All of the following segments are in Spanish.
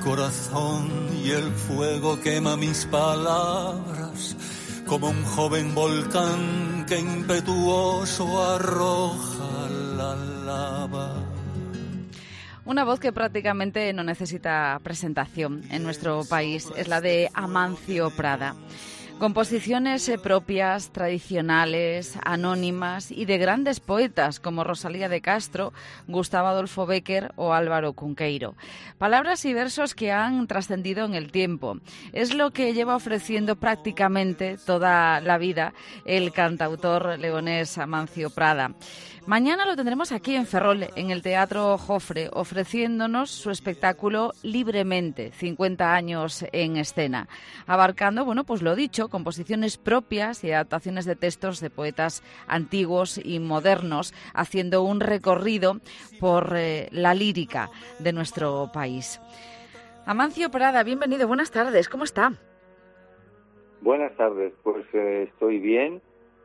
corazón y el fuego quema mis palabras como un joven volcán que impetuoso arroja la lava. Una voz que prácticamente no necesita presentación en nuestro país es la de Amancio Prada. Composiciones propias, tradicionales, anónimas y de grandes poetas como Rosalía de Castro, Gustavo Adolfo Bécquer o Álvaro Cunqueiro. Palabras y versos que han trascendido en el tiempo. Es lo que lleva ofreciendo prácticamente toda la vida el cantautor leonés Amancio Prada. Mañana lo tendremos aquí en Ferrol, en el Teatro Jofre, ofreciéndonos su espectáculo Libremente, 50 años en escena, abarcando, bueno, pues lo dicho, composiciones propias y adaptaciones de textos de poetas antiguos y modernos, haciendo un recorrido por la lírica de nuestro país. Amancio Prada, bienvenido, buenas tardes, ¿cómo está? Buenas tardes, pues estoy bien.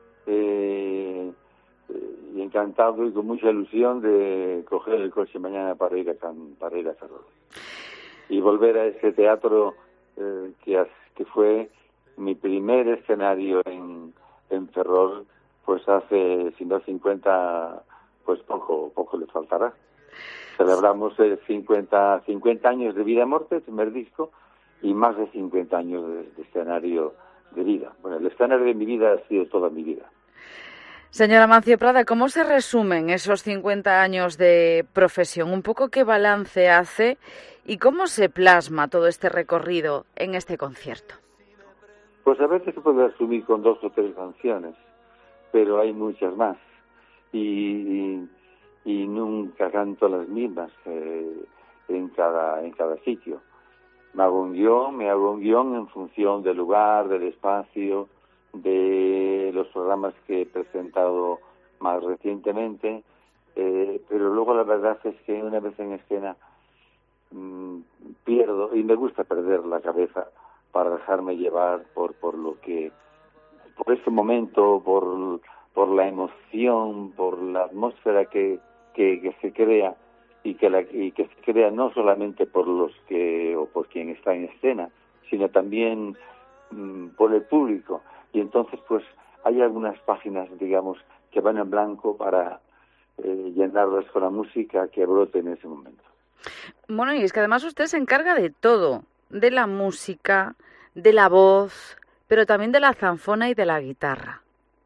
Y encantado y con mucha ilusión de coger el coche mañana para ir a Ferrol y volver a ese teatro que fue mi primer escenario en Ferrol, pues hace, si no 50, pues poco le faltará. Celebramos 50 años de Vida y Muerte, el primer disco, y más de 50 años de escenario de vida. Bueno, el escenario de mi vida ha sido toda mi vida. Señora Amancio Prada, ¿cómo se resumen esos 50 años de profesión? Un poco qué balance hace y cómo se plasma todo este recorrido en este concierto. Pues a veces se puede resumir con 2 o 3 canciones, pero hay muchas más y nunca canto las mismas en cada sitio. Me hago un guión en función del lugar, del espacio, de los programas que he presentado más recientemente, pero luego la verdad es que una vez en escena pierdo, y me gusta perder la cabeza para dejarme llevar por ese momento, por la emoción, por la atmósfera que se crea y que se crea no solamente por por quien está en escena, sino también por el público. Y entonces, pues, hay algunas páginas, digamos, que van en blanco para llenarlas con la música que brote en ese momento. Bueno, y es que además usted se encarga de todo, de la música, de la voz, pero también de la zanfona y de la guitarra.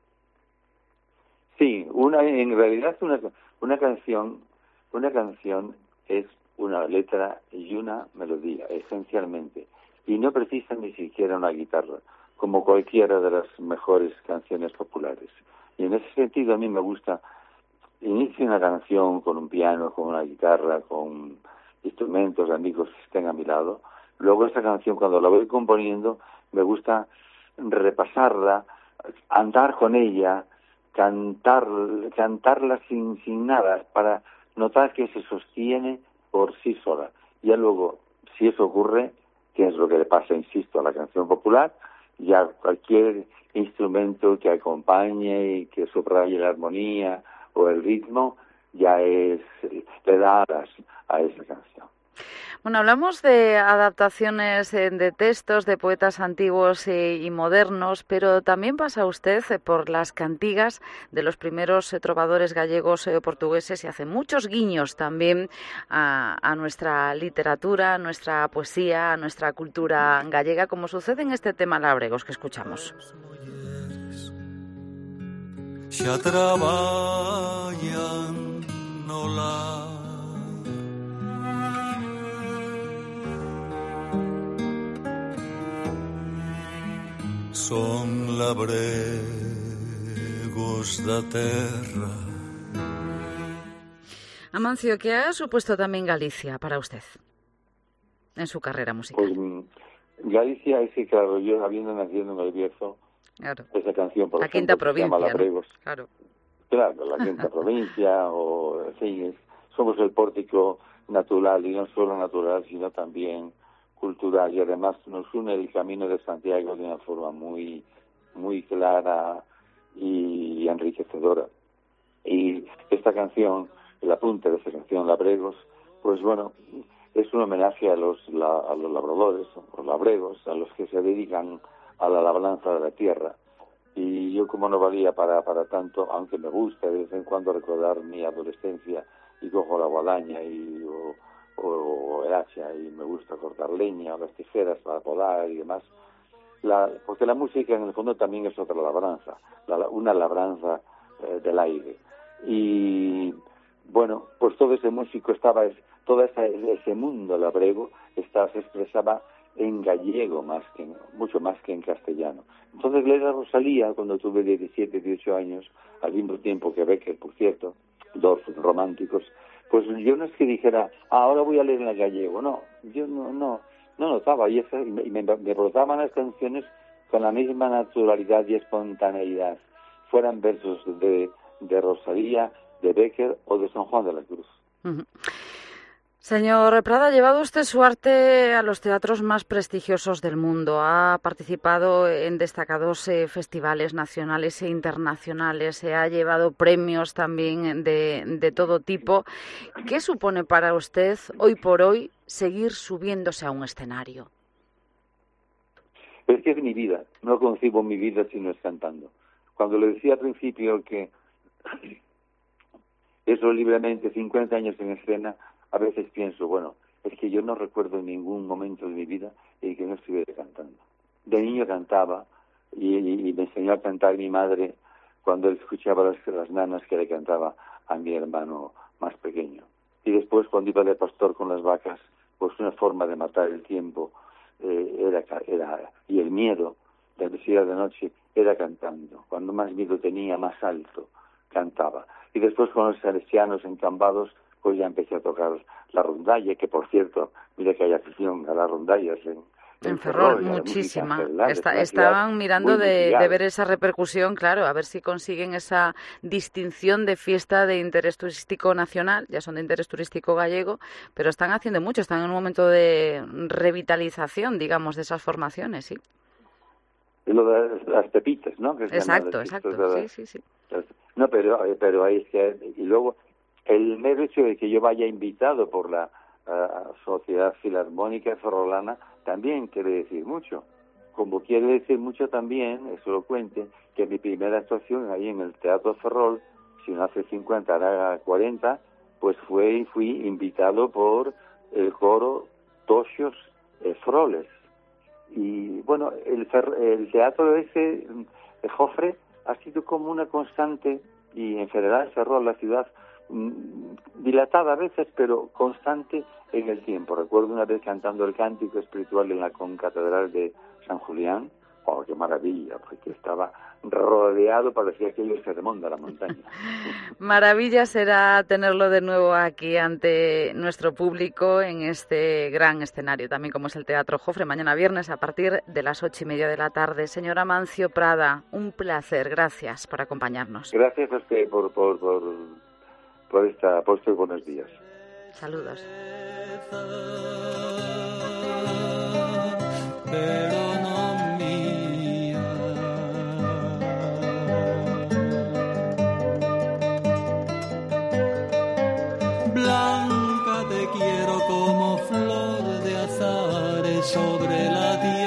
Sí, en realidad una canción es una letra y una melodía, esencialmente, y no precisa ni siquiera una guitarra, como cualquiera de las mejores canciones populares. Y en ese sentido a mí me gusta, inicio una canción con un piano, con una guitarra, con instrumentos, amigos que estén a mi lado. Luego esa canción, cuando la voy componiendo, me gusta repasarla, andar con ella, cantarla sin nada, para notar que se sostiene por sí sola. Ya luego, si eso ocurre, que es lo que le pasa, insisto, a la canción popular, ya cualquier instrumento que acompañe y que subraye la armonía o el ritmo, ya le da alas a esa canción. Bueno, hablamos de adaptaciones de textos de poetas antiguos y modernos, pero también pasa usted por las cantigas de los primeros trovadores gallegos portugueses y hace muchos guiños también a nuestra literatura, a nuestra poesía, a nuestra cultura gallega, como sucede en este tema Labregos que escuchamos. Se traballan no la son labregos da terra. Amancio, ¿qué ha supuesto también Galicia para usted en su carrera musical? Pues Galicia es que, claro, yo habiendo nacido en El Bierzo, claro, esa canción, por la ejemplo, quinta provincia, se llama Labregos. ¿no? Claro. Claro, la quinta provincia, o en fin, somos el pórtico natural, y no solo natural, sino también cultural, y además nos une el Camino de Santiago de una forma muy, muy clara y enriquecedora. Y esta canción, el apunte de esta canción, Labregos, pues bueno, es un homenaje a los labradores, los labregos, a los que se dedican a la labranza de la tierra. Y yo, como no valía para tanto, aunque me gusta de vez en cuando recordar mi adolescencia, y cojo la guadaña o el hacha y me gusta cortar leña o las tijeras para podar y demás, porque la música en el fondo también es otra labranza, una labranza del aire. Y bueno, pues todo ese músico todo ese mundo labrego se expresaba en gallego mucho más que en castellano. Entonces leer a Rosalía cuando tuve 17, 18 años, al mismo tiempo que Becker, por cierto, dos románticos, pues yo no es que dijera, ahora voy a leer en gallego, no, yo no notaba, y me brotaban las canciones con la misma naturalidad y espontaneidad, fueran versos de Rosalía, de Becker o de San Juan de la Cruz. Uh-huh. Señor Prada, ha llevado usted su arte a los teatros más prestigiosos del mundo. Ha participado en destacados festivales nacionales e internacionales. Ha llevado premios también de todo tipo. ¿Qué supone para usted, hoy por hoy, seguir subiéndose a un escenario? Es que es mi vida. No concibo mi vida si no es cantando. Cuando le decía al principio que eso libremente, 50 años en escena, a veces pienso, bueno, es que yo no recuerdo ningún momento de mi vida en que no estuviera cantando. De niño cantaba y me enseñó a cantar mi madre cuando él escuchaba las nanas que le cantaba a mi hermano más pequeño. Y después cuando iba de pastor con las vacas, pues una forma de matar el tiempo y el miedo de ir de noche era cantando. Cuando más miedo tenía, más alto cantaba. Y después con los salesianos encambados, pues ya empecé a tocar la rondalla, que por cierto, mira que hay afición a las rondallas en Ferrol, muchísima. Estaban mirando de ver esa repercusión, claro, a ver si consiguen esa distinción de fiesta de interés turístico nacional, ya son de interés turístico gallego, pero están haciendo mucho, están en un momento de revitalización, digamos, de esas formaciones, sí. Es lo de las pepitas, ¿no? Exacto, sí. No, pero ahí es que... Y luego, el mero hecho de que yo vaya invitado por la Sociedad Filarmónica Ferrolana también quiere decir mucho. Como quiere decir mucho también, eso lo cuente, que mi primera actuación ahí en el Teatro Ferrol, si no hace 50, hará 40, pues fui invitado por el coro Toxos Froles. Y bueno, el teatro ese, Jofre, ha sido como una constante, y en general Ferrol, la ciudad, dilatada a veces, pero constante en el tiempo. Recuerdo una vez cantando el cántico espiritual en la concatedral de San Julián. ¡Oh, qué maravilla! Porque estaba rodeado, parecía que ellos se remonta a la montaña. Maravilla será tenerlo de nuevo aquí ante nuestro público en este gran escenario, también como es el Teatro Jofre, mañana viernes a partir de las 8:30 de la tarde. Señor Amancio Prada, un placer. Gracias por acompañarnos. Gracias a usted por estos buenos días. Saludos. Pero no mía. Blanca, te quiero como flor de azares sobre la tierra.